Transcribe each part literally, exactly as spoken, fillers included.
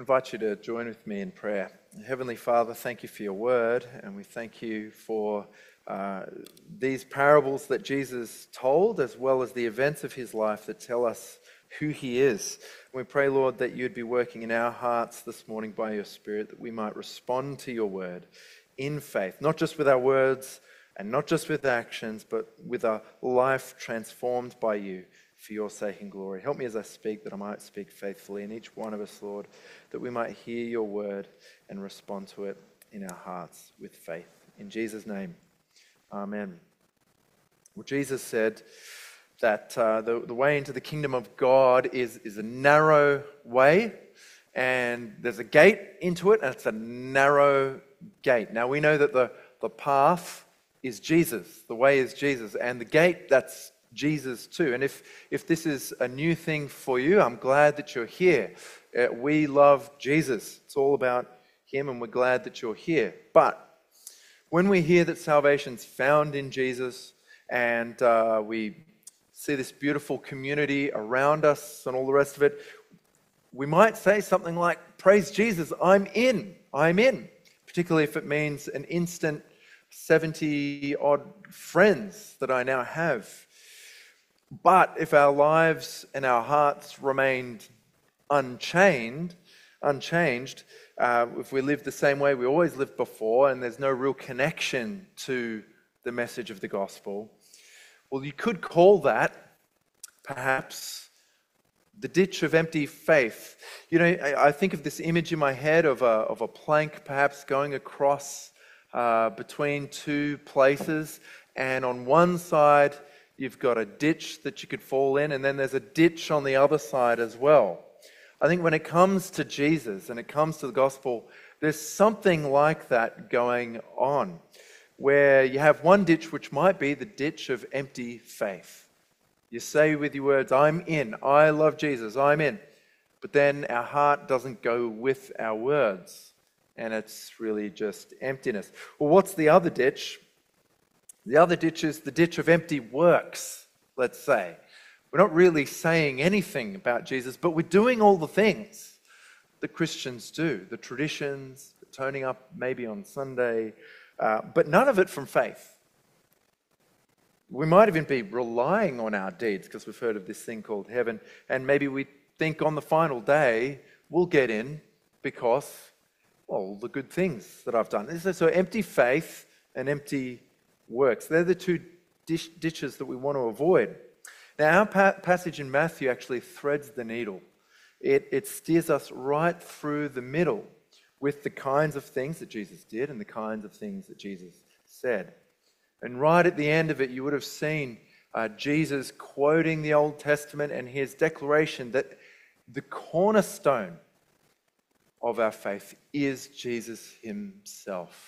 invite you to join with me in prayer. Heavenly Father, thank you for your word, and we thank you for uh, these parables that Jesus told, as well as the events of his life that tell us who he is. And we pray, Lord, that you'd be working in our hearts this morning by your Spirit, that we might respond to your word in faith, not just with our words and not just with actions, but with a life transformed by you. For your sake and glory. Help me as I speak, that I might speak faithfully, and each one of us, Lord, that we might hear your word and respond to it in our hearts with faith. In Jesus' name, amen. Well, Jesus said that uh, the, the way into the kingdom of God is, is a narrow way, and there's a gate into it, and it's a narrow gate. Now, we know that the, the path is Jesus, the way is Jesus, and the gate, that's Jesus too. And if if this is a new thing for you, I'm glad that you're here. Uh, we love Jesus. It's all about him, and we're glad that you're here. But when we hear that salvation's found in Jesus, and uh, we see this beautiful community around us and all the rest of it, we might say something like, praise Jesus, I'm in, I'm in. Particularly if it means an instant seventy odd friends that I now have. But if our lives and our hearts remained unchanged, unchanged, uh, if we live the same way we always lived before, and there's no real connection to the message of the gospel, well, you could call that perhaps the ditch of empty faith. You know, I, I think of this image in my head of a of a plank perhaps going across uh, between two places, and on one side you've got a ditch that you could fall in, and then there's a ditch on the other side as well. I think when it comes to Jesus and it comes to the gospel, there's something like that going on, where you have one ditch which might be the ditch of empty faith. You say with your words, I'm in, I love Jesus, I'm in. But then our heart doesn't go with our words, and it's really just emptiness. Well, what's the other ditch? The other ditch is the ditch of empty works, let's say. We're not really saying anything about Jesus, but we're doing all the things that Christians do, the traditions, the turning up maybe on Sunday, uh, but none of it from faith. We might even be relying on our deeds, because we've heard of this thing called heaven, and maybe we think on the final day we'll get in because, well, the good things that I've done. So empty faith and empty works. They're the two dish, ditches that we want to avoid. Now, our pa- passage in Matthew actually threads the needle. It, it steers us right through the middle with the kinds of things that Jesus did and the kinds of things that Jesus said. And right at the end of it, you would have seen uh, Jesus quoting the Old Testament and his declaration that the cornerstone of our faith is Jesus himself.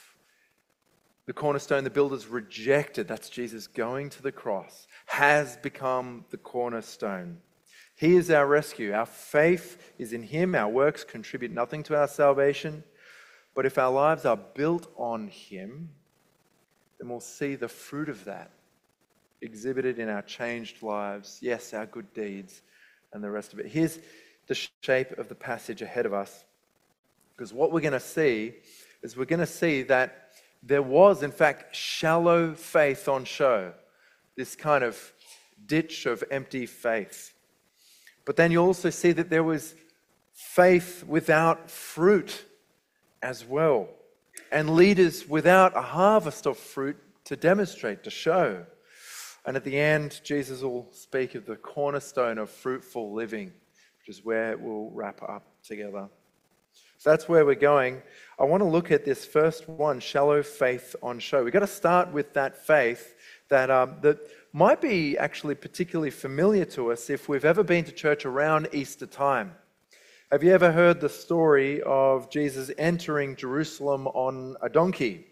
The cornerstone the builders rejected, that's Jesus going to the cross, has become the cornerstone. He is our rescue. Our faith is in him. Our works contribute nothing to our salvation. But if our lives are built on him, then we'll see the fruit of that exhibited in our changed lives. Yes, our good deeds and the rest of it. Here's the shape of the passage ahead of us. Because what we're going to see is we're going to see that there was, in fact, shallow faith on show, this kind of ditch of empty faith. But then you also see that there was faith without fruit as well, and leaders without a harvest of fruit to demonstrate, to show. And at the end, Jesus will speak of the cornerstone of fruitful living, which is where it will wrap up together. So that's where we're going. I want to look at this first one, shallow faith on show. We've got to start with that faith that, um, that might be actually particularly familiar to us if we've ever been to church around Easter time. Have you ever heard the story of Jesus entering Jerusalem on a donkey?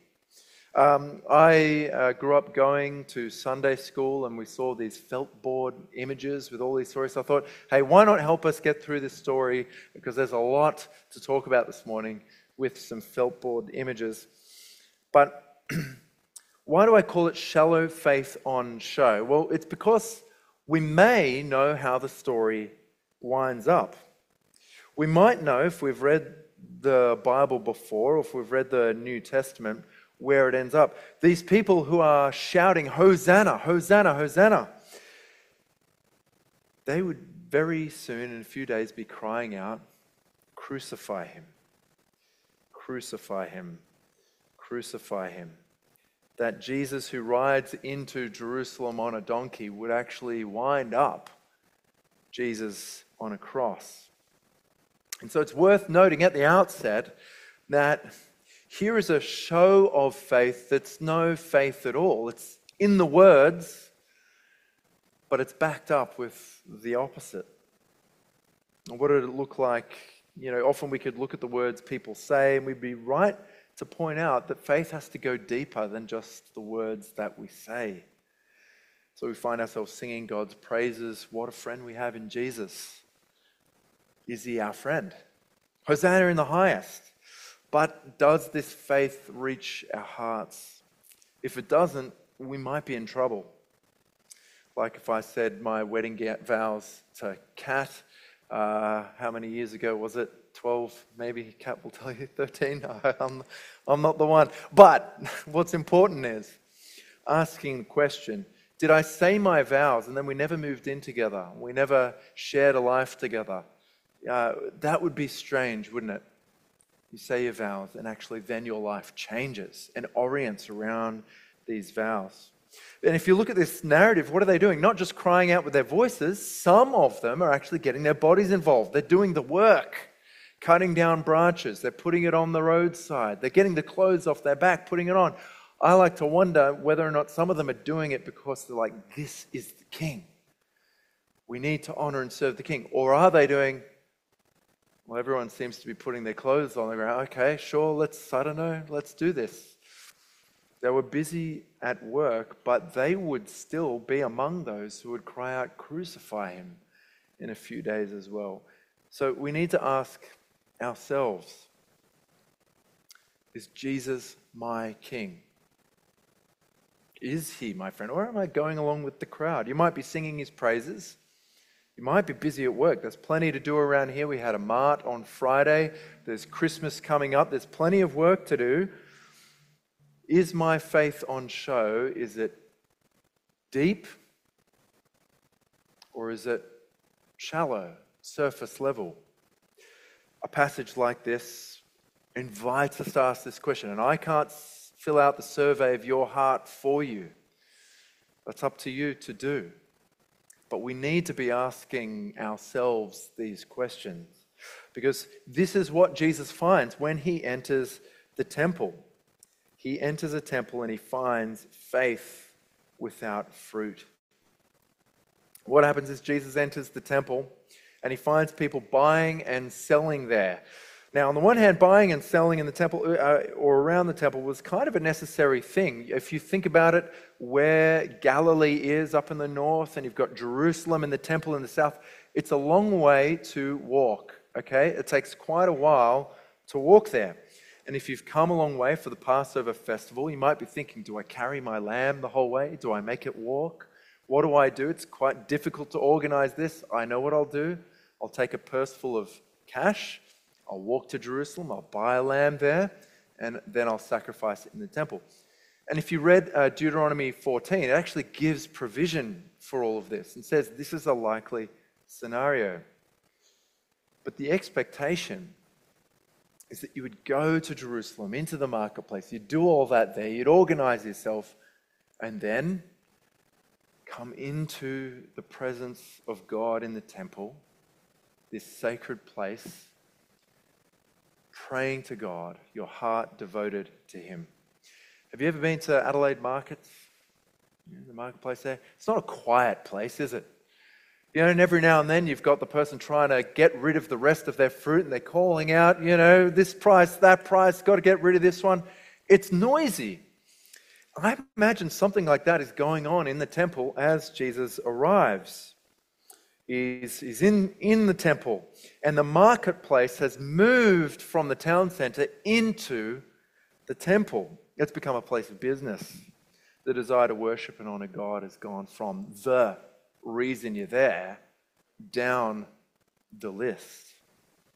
Um, I uh, grew up going to Sunday school, and we saw these felt board images with all these stories. So I thought, hey, why not help us get through this story? Because there's a lot to talk about this morning with some felt board images. But why do I call it shallow faith on show? Well, it's because we may know how the story winds up. We might know if we've read the Bible before, or if we've read the New Testament, where it ends up. These people who are shouting, Hosanna, Hosanna, Hosanna, they would very soon, in a few days, be crying out, crucify him, crucify him, crucify him. That Jesus who rides into Jerusalem on a donkey would actually wind up Jesus on a cross. And so it's worth noting at the outset that here is a show of faith that's no faith at all. It's in the words, but it's backed up with the opposite. What did it look like? You know, often we could look at the words people say and we'd be right to point out that faith has to go deeper than just the words that we say. So we find ourselves singing God's praises. What a friend we have in Jesus. Is he our friend? Hosanna in the highest. But does this faith reach our hearts? If it doesn't, we might be in trouble. Like if I said my wedding vows to Kat, uh, how many years ago was it? twelve, maybe. Kat will tell you, thirteen. I'm, I'm not the one. But what's important is asking the question, did I say my vows and then we never moved in together? We never shared a life together? Uh, that would be strange, wouldn't it? You say your vows and actually then your life changes and orients around these vows. And if you look at this narrative, what are they doing? Not just crying out with their voices. Some of them are actually getting their bodies involved. They're doing the work. Cutting down branches, they're putting it on the roadside, they're getting the clothes off their back, putting it on. I like to wonder whether or not some of them are doing it because they're like, this is the king. We need to honor and serve the king. Or are they doing, well, everyone seems to be putting their clothes on the ground. Okay, sure, let's, I don't know, let's do this. They were busy at work, but they would still be among those who would cry out, crucify him in a few days as well. So we need to ask ourselves, is Jesus my king? Is he my friend? Or am I going along with the crowd? You might be singing his praises. You might be busy at work. There's plenty to do around here. We had a mart on Friday. There's Christmas coming up. There's plenty of work to do. Is my faith on show? Is it deep? Or is it shallow, surface level? A passage like this invites us to ask this question, and I can't fill out the survey of your heart for you. That's up to you to do. But we need to be asking ourselves these questions, because this is what Jesus finds when he enters the temple. He enters a temple and he finds faith without fruit. What happens is Jesus enters the temple and he finds people buying and selling there. Now, on the one hand, buying and selling in the temple uh, or around the temple was kind of a necessary thing. If you think about it, where Galilee is up in the north and you've got Jerusalem and the temple in the south, it's a long way to walk, okay? It takes quite a while to walk there. And if you've come a long way for the Passover festival, you might be thinking, do I carry my lamb the whole way? Do I make it walk? What do I do? It's quite difficult to organize this. I know what I'll do. I'll take a purse full of cash. I'll walk to Jerusalem. I'll buy a lamb there. And then I'll sacrifice it in the temple. And if you read uh, Deuteronomy fourteen, it actually gives provision for all of this and says this is a likely scenario. But the expectation is that you would go to Jerusalem, into the marketplace. You'd do all that there. You'd organize yourself. And then come into the presence of God in the temple, this sacred place, praying to God, your heart devoted to him. Have you ever been to Adelaide Markets? The marketplace there? It's not a quiet place, is it? You know, and every now and then you've got the person trying to get rid of the rest of their fruit and they're calling out, you know, this price, that price, got to get rid of this one. It's noisy. I imagine something like that is going on in the temple as Jesus arrives. He's, he's in, in the temple, and the marketplace has moved from the town center into the temple. It's become a place of business. The desire to worship and honor God has gone from the reason you're there down the list.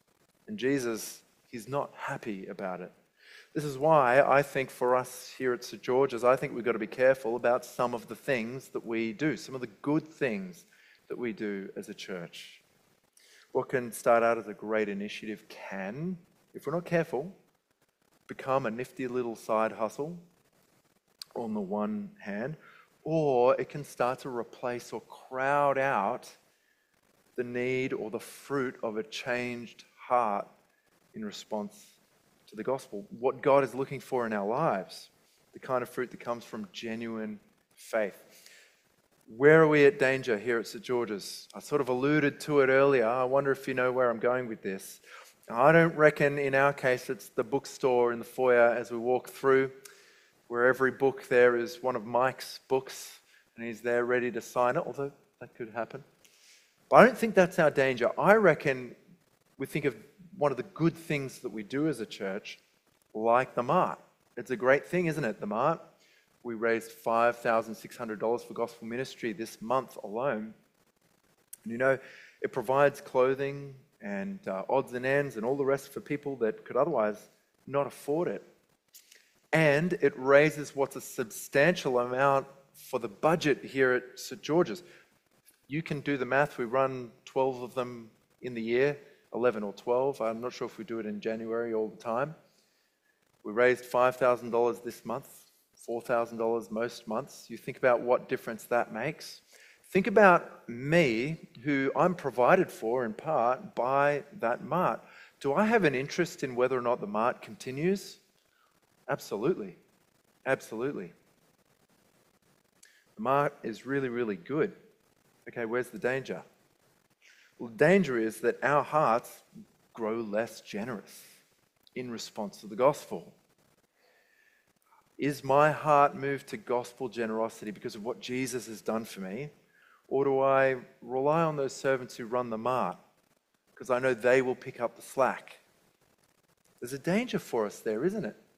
And Jesus, he's not happy about it. This is why I think for us here at St George's, I think we've got to be careful about some of the things that we do, some of the good things that we do as a church. What can start out as a great initiative can, if we're not careful, become a nifty little side hustle on the one hand, or it can start to replace or crowd out the need or the fruit of a changed heart in response to the gospel. What God is looking for in our lives, the kind of fruit that comes from genuine faith. Where are we at danger here at St George's? I sort of alluded to it earlier. I wonder if you know where I'm going with this. I don't reckon in our case it's the bookstore in the foyer as we walk through, where every book there is one of Mike's books and he's there ready to sign it, although that could happen. But I don't think that's our danger. I reckon we think of one of the good things that we do as a church, like the Mart. It's a great thing, isn't it, the Mart? We raised five thousand six hundred dollars for gospel ministry this month alone. And you know, it provides clothing and uh, odds and ends and all the rest for people that could otherwise not afford it. And it raises what's a substantial amount for the budget here at St George's. You can do the math. We run twelve of them in the year, eleven or twelve. I'm not sure if we do it in January all the time. We raised five thousand dollars this month, four thousand dollars most months. You think about what difference that makes. Think about me, who I'm provided for in part by that Mart. Do I have an interest in whether or not the Mart continues? Absolutely. Absolutely. The Mart is really, really good. Okay, where's the danger? Well, the danger is that our hearts grow less generous in response to the gospel. Is my heart moved to gospel generosity because of what Jesus has done for me? Or do I rely on those servants who run the Mart because I know they will pick up the slack? There's a danger for us there, isn't it?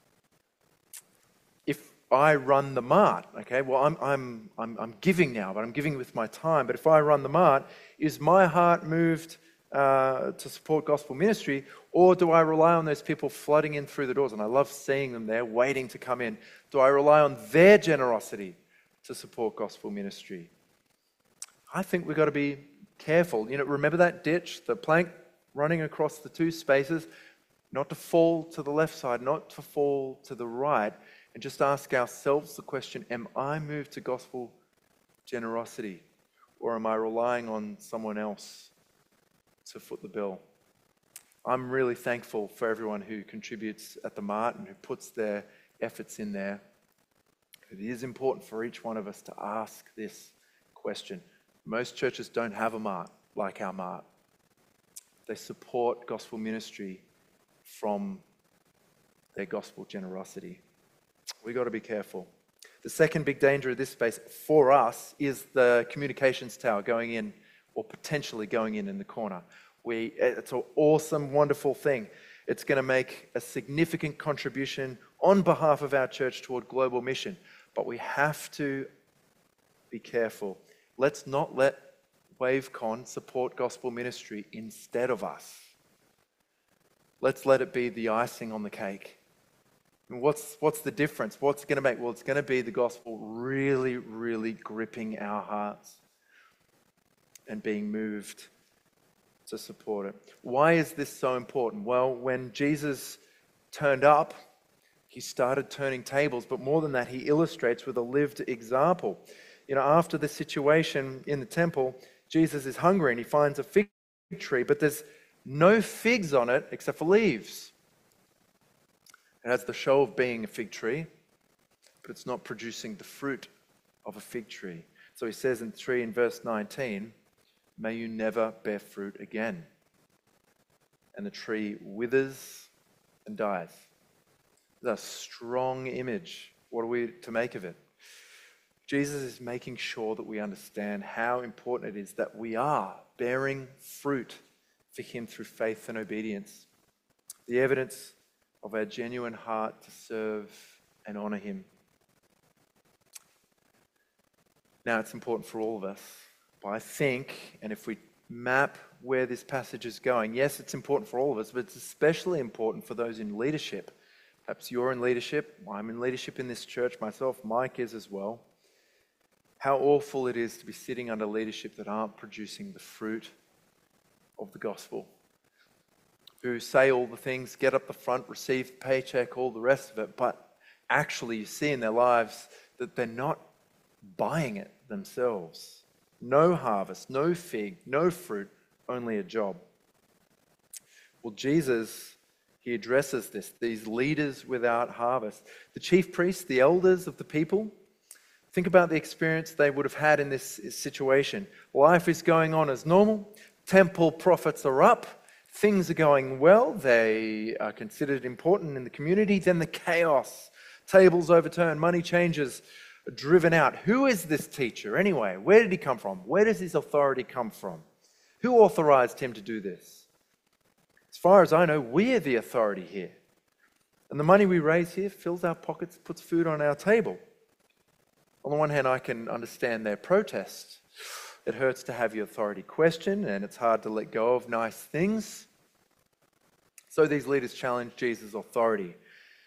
If I run the Mart, okay, well, I'm, I'm, I'm, I'm giving now, but I'm giving with my time. But if I run the Mart, is my heart moved uh, to support gospel ministry, or do I rely on those people flooding in through the doors? And I love seeing them there, waiting to come in. Do I rely on their generosity to support gospel ministry? I think we've got to be careful. You know, remember that ditch, the plank running across the two spaces, not to fall to the left side, not to fall to the right, and just ask ourselves the question, am I moved to gospel generosity, or am I relying on someone else to foot the bill? I'm really thankful for everyone who contributes at the Mart and who puts their efforts in there. It is important for each one of us to ask this question. Most churches don't have a Mart like our Mart. They support gospel ministry from their gospel generosity. We've got to be careful. The second big danger of this space for us is the communications tower going in, or potentially going in in the corner. We, it's an awesome, wonderful thing. It's going to make a significant contribution on behalf of our church toward global mission. But we have to be careful. Let's not let WaveCon support gospel ministry instead of us. Let's let it be the icing on the cake. And what's, what's the difference? What's it going to make? Well, it's going to be the gospel really, really gripping our hearts and being moved to support it. Why is this so important? Well, when Jesus turned up, he started turning tables, but more than that, he illustrates with a lived example. You know, after the situation in the temple, Jesus is hungry and he finds a fig tree, but there's no figs on it except for leaves. It has the show of being a fig tree, but it's not producing the fruit of a fig tree. So he says in three in verse nineteen, may you never bear fruit again. And the tree withers and dies. It's a strong image. What are we to make of it? Jesus is making sure that we understand how important it is that we are bearing fruit for him through faith and obedience. The evidence of our genuine heart to serve and honor him. Now, it's important for all of us. But I think, and if we map where this passage is going. Yes, it's important for all of us, but it's especially important for those in leadership. Perhaps you're in leadership. I'm in leadership in this church myself. Mike is as well. How awful it is to be sitting under leadership that aren't producing the fruit of the gospel, who say all the things, get up the front, receive the paycheck, all the rest of it, but actually you see in their lives that they're not buying it themselves. No harvest, no fig, no fruit, only a job. Well, Jesus, he addresses this, these leaders without harvest. The chief priests, the elders of the people, think about the experience they would have had in this situation. Life is going on as normal. Temple profits are up. Things are going well. They are considered important in the community. Then the chaos, tables overturned, money changes, are driven out. Who is this teacher anyway? Where did he come from? Where does his authority come from? Who authorized him to do this? As far as I know, we're the authority here. And the money we raise here fills our pockets, puts food on our table. On the one hand, I can understand their protest. It hurts to have your authority questioned, and it's hard to let go of nice things. So these leaders challenge Jesus' authority.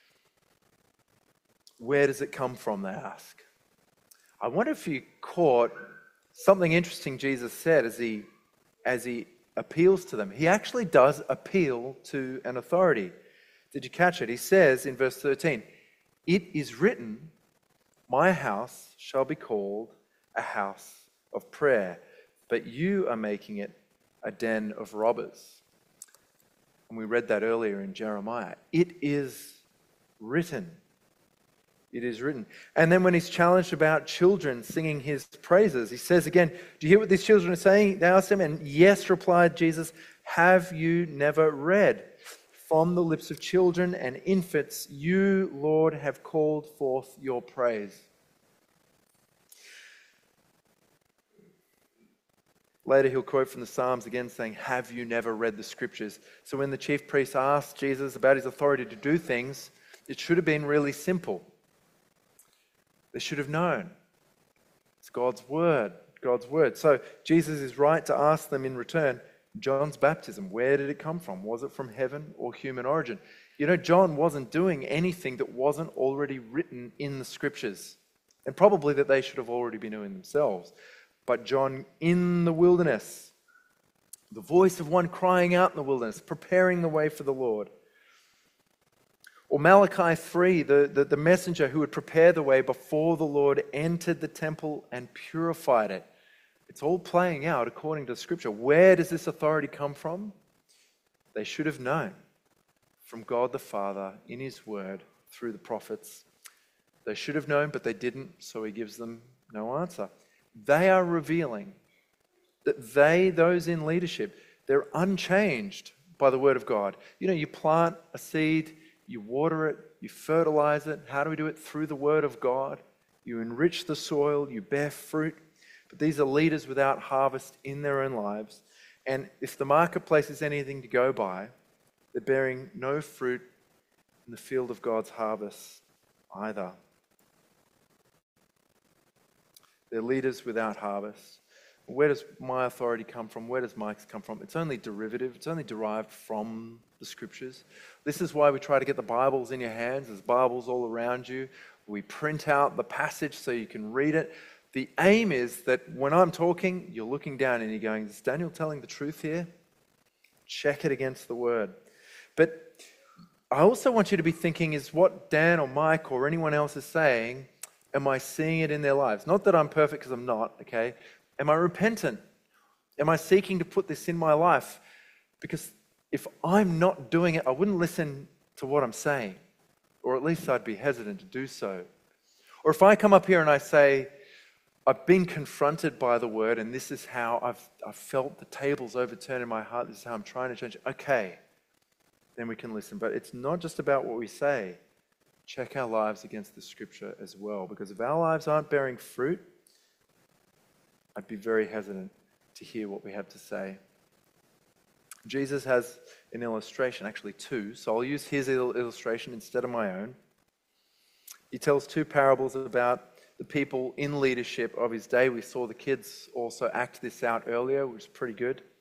Where does it come from, they ask. I wonder if you caught something interesting Jesus said as he, as he appeals to them. He actually does appeal to an authority. Did you catch it? He says in verse thirteen, "It is written, my house shall be called a house of prayer, but you are making it a den of robbers." And we read that earlier in Jeremiah. It is written. It is written. And then when he's challenged about children singing his praises, he says again, do you hear what these children are saying? They asked him, and yes, replied Jesus, have you never read? From the lips of children and infants, you, Lord, have called forth your praise. Later, he'll quote from the Psalms again saying, have you never read the scriptures? So when the chief priests asked Jesus about his authority to do things, it should have been really simple. They should have known. It's God's word, God's word. So Jesus is right to ask them in return, John's baptism, where did it come from? Was it from heaven or human origin? You know, John wasn't doing anything that wasn't already written in the scriptures, and probably that they should have already been doing themselves. But John in the wilderness, the voice of one crying out in the wilderness, preparing the way for the Lord. Or Malachi three, the, the, the messenger who would prepare the way before the Lord entered the temple and purified it. It's all playing out according to Scripture. Where does this authority come from? They should have known from God the Father in His Word through the prophets. They should have known, but they didn't, so He gives them no answer. They are revealing that they, those in leadership, they're unchanged by the Word of God. You know, you plant a seed, you water it, you fertilize it. How do we do it? Through the Word of God. You enrich the soil, you bear fruit. But these are leaders without harvest in their own lives. And if the marketplace is anything to go by, they're bearing no fruit in the field of God's harvest either. They're leaders without harvest. Where does my authority come from? Where does Mike's come from? It's only derivative. It's only derived from the Scriptures. This is why we try to get the Bibles in your hands. There's Bibles all around you. We print out the passage so you can read it. The aim is that when I'm talking, you're looking down and you're going, is Daniel telling the truth here? Check it against the Word. But I also want you to be thinking, is what Dan or Mike or anyone else is saying, am I seeing it in their lives? Not that I'm perfect, because I'm not, okay? Am I repentant? Am I seeking to put this in my life? Because if I'm not doing it, I wouldn't listen to what I'm saying, or at least I'd be hesitant to do so. Or if I come up here and I say, I've been confronted by the Word, and this is how I've, I've felt the tables overturn in my heart, this is how I'm trying to change it, okay, then we can listen. But it's not just about what we say. Check our lives against the Scripture as well, because if our lives aren't bearing fruit, I'd be very hesitant to hear what we have to say. Jesus has an illustration, actually two, so I'll use his illustration instead of my own. He tells two parables about the people in leadership of his day. We saw the kids also act this out earlier, which is pretty good.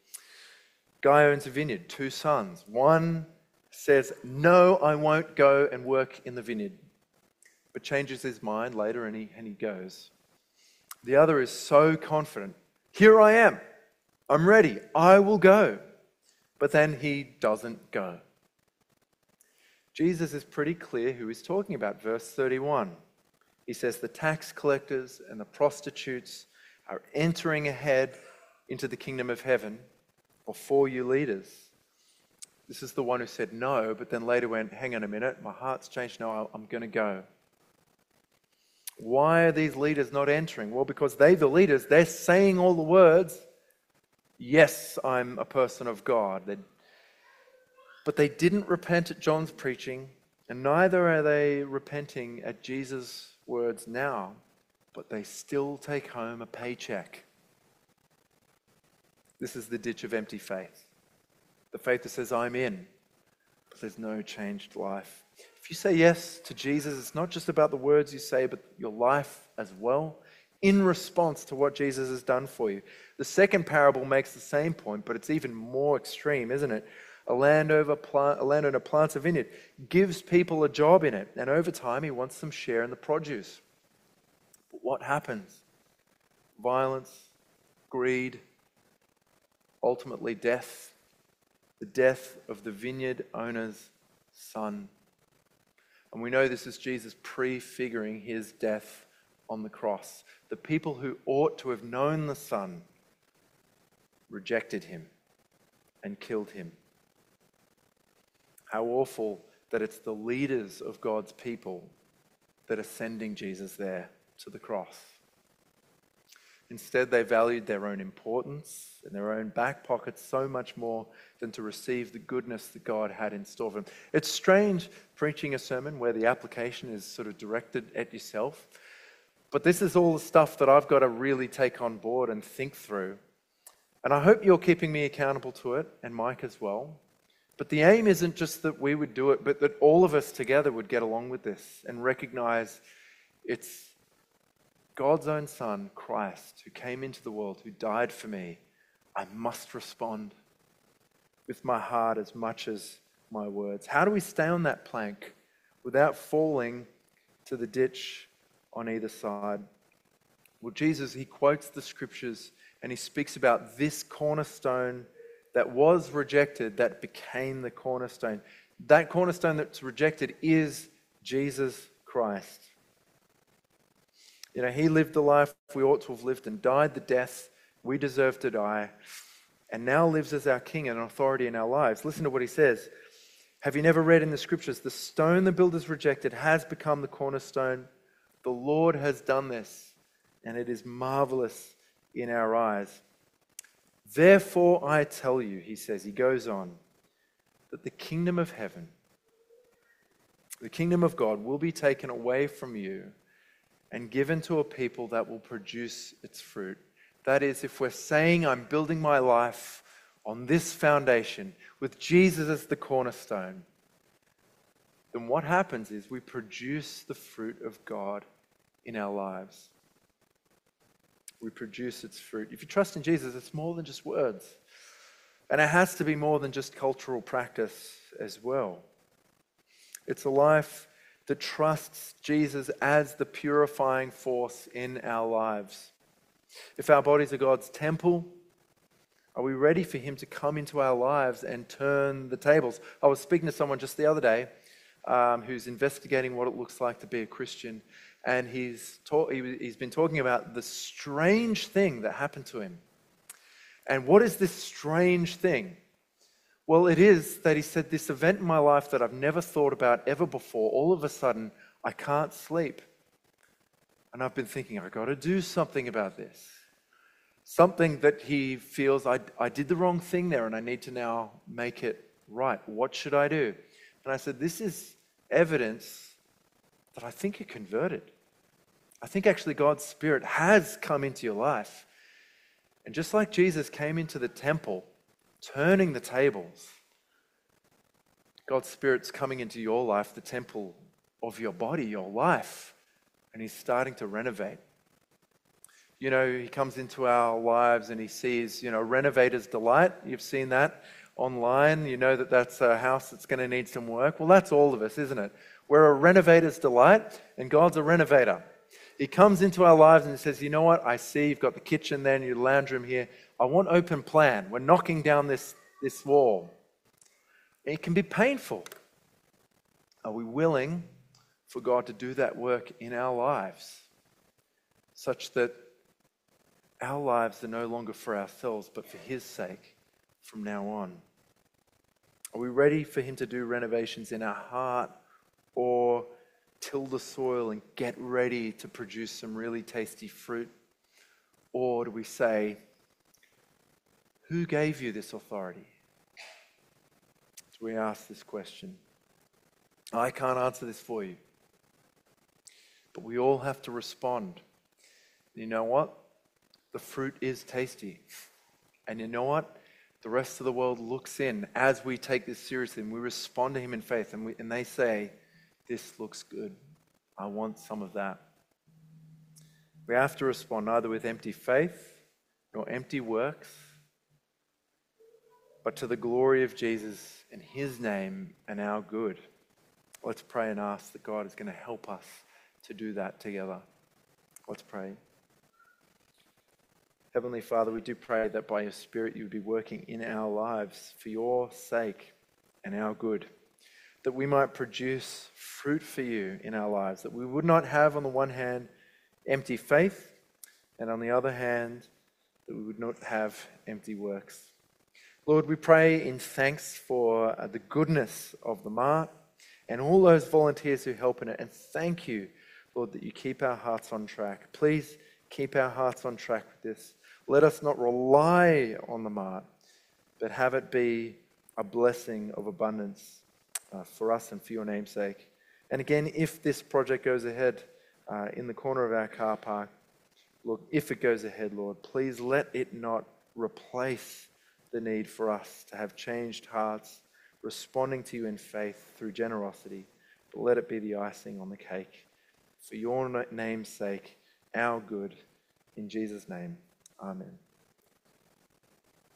Guy owns a vineyard, two sons. One says, no, I won't go and work in the vineyard, but changes his mind later and he, and he goes. The other is so confident, here I am, I'm ready, I will go. But then he doesn't go. Jesus is pretty clear who he's talking about. Verse thirty-one. He says the tax collectors and the prostitutes are entering ahead into the kingdom of heaven before you leaders. This is the one who said no, but then later went, hang on a minute, my heart's changed, no, I'm going to go. Why are these leaders not entering? Well, because they, the leaders, they're saying all the words, yes, I'm a person of God. They're, but they didn't repent at John's preaching, and neither are they repenting at Jesus' words now, but they still take home a paycheck. This is the ditch of empty faith. The faith that says, I'm in, but there's no changed life. If you say yes to Jesus, it's not just about the words you say, but your life as well, in response to what Jesus has done for you. The second parable makes the same point, but it's even more extreme, isn't it? A landowner, plant, a landowner plants a vineyard, gives people a job in it, and over time he wants some share in the produce. But what happens? Violence, greed, ultimately death. The death of the vineyard owner's son. And we know this is Jesus prefiguring his death on the cross. The people who ought to have known the Son rejected him and killed him. How awful that it's the leaders of God's people that are sending Jesus there to the cross. Instead, they valued their own importance and their own back pockets so much more than to receive the goodness that God had in store for them. It's strange preaching a sermon where the application is sort of directed at yourself. But this is all the stuff that I've got to really take on board and think through. And I hope you're keeping me accountable to it, and Mike as well. But the aim isn't just that we would do it, but that all of us together would get along with this and recognize it's God's own Son, Christ, who came into the world, who died for me. I must respond with my heart as much as my words. How do we stay on that plank without falling to the ditch on either side? Well, Jesus, he quotes the scriptures and he speaks about this cornerstone that was rejected, that became the cornerstone. That cornerstone that's rejected is Jesus Christ. You know, he lived the life we ought to have lived and died the death we deserve to die, and now lives as our king and authority in our lives. Listen to what he says. Have you never read in the scriptures, the stone the builders rejected has become the cornerstone. The Lord has done this, and it is marvelous in our eyes. Therefore I tell you, he says, he goes on, that the kingdom of heaven, the kingdom of God will be taken away from you and given to a people that will produce its fruit. That is, if we're saying I'm building my life on this foundation with Jesus as the cornerstone, then what happens is we produce the fruit of God in our lives. We produce its fruit. If you trust in Jesus, it's more than just words. And it has to be more than just cultural practice as well. It's a life that trusts Jesus as the purifying force in our lives. If our bodies are God's temple, are we ready for him to come into our lives and turn the tables? I was speaking to someone just the other day um, who's investigating what it looks like to be a Christian, and he's, ta- he, he's been talking about the strange thing that happened to him. And what is this strange thing? Well, it is that he said, this event in my life that I've never thought about ever before, all of a sudden, I can't sleep. And I've been thinking, I've got to do something about this. Something that he feels, I, I did the wrong thing there and I need to now make it right. What should I do? And I said, this is evidence that I think you're converted. I think actually God's Spirit has come into your life. And just like Jesus came into the temple, turning the tables, God's Spirit's coming into your life, the temple of your body, your life, and he's starting to renovate. You know, he comes into our lives and he sees, you know, Renovator's Delight. You've seen that online. You know that that's a house that's going to need some work. Well, that's all of us, isn't it? We're a renovator's delight, and God's a renovator. He comes into our lives and he says, you know what? I see you've got the kitchen there and your lounge room here. I want open plan. We're knocking down this, this wall. It can be painful. Are we willing for God to do that work in our lives such that our lives are no longer for ourselves, but for His sake from now on? Are we ready for Him to do renovations in our heart, or till the soil and get ready to produce some really tasty fruit? Or do we say, who gave you this authority? Do we ask this question? I can't answer this for you, but we all have to respond. You know what? The fruit is tasty. And you know what? The rest of the world looks in as we take this seriously and we respond to Him in faith, and, we, and they say, this looks good. I want some of that. We have to respond neither with empty faith nor empty works, but to the glory of Jesus and His name and our good. Let's pray and ask that God is going to help us to do that together. Let's pray. Heavenly Father, we do pray that by your Spirit you would be working in our lives for your sake and our good, that we might produce fruit for you in our lives, that we would not have on the one hand empty faith, and on the other hand that we would not have empty works. Lord, we pray in thanks for uh, the goodness of the Mart and all those volunteers who help in it, and thank you, Lord, that you keep our hearts on track. Please keep our hearts on track with this. Let us not rely on the Mart, but have it be a blessing of abundance uh, for us and for your name's sake. And again, if this project goes ahead uh, in the corner of our car park, Lord, if it goes ahead, Lord, please let it not replace the need for us to have changed hearts, responding to you in faith through generosity, but let it be the icing on the cake. For your name's sake, our good, in Jesus' name. Amen.